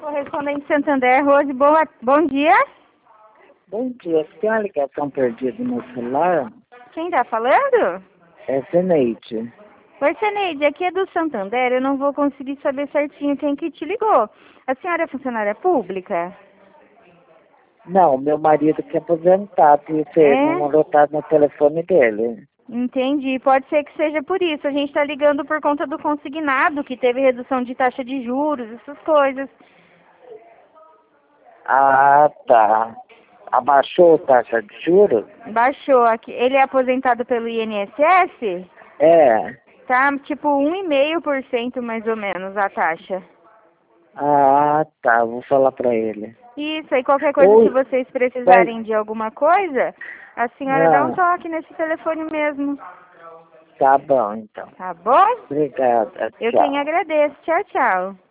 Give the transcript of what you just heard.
Correspondente Santander, Rose, bom dia. Bom dia, você tem uma ligação perdida no celular? Quem tá falando? É Zeneide. Oi, Seneide, aqui é do Santander, eu não vou conseguir saber certinho quem que te ligou. A senhora é funcionária pública? Não, meu marido que é aposentado e fez um anotado no telefone dele. Entendi, pode ser que seja por isso. A gente tá ligando por conta do consignado, que teve redução de taxa de juros, essas coisas. Ah, tá. Abaixou a taxa de juros? Baixou aqui. Ele é aposentado pelo INSS? É. Tá tipo 1,5% mais ou menos a taxa. Ah, tá. Vou falar pra ele. Isso, aí qualquer coisa, se vocês precisarem de alguma coisa, a senhora dá um toque nesse telefone mesmo. Tá bom, então. Tá bom? Obrigada. Eu Tchau. quem agradeço. Tchau, tchau.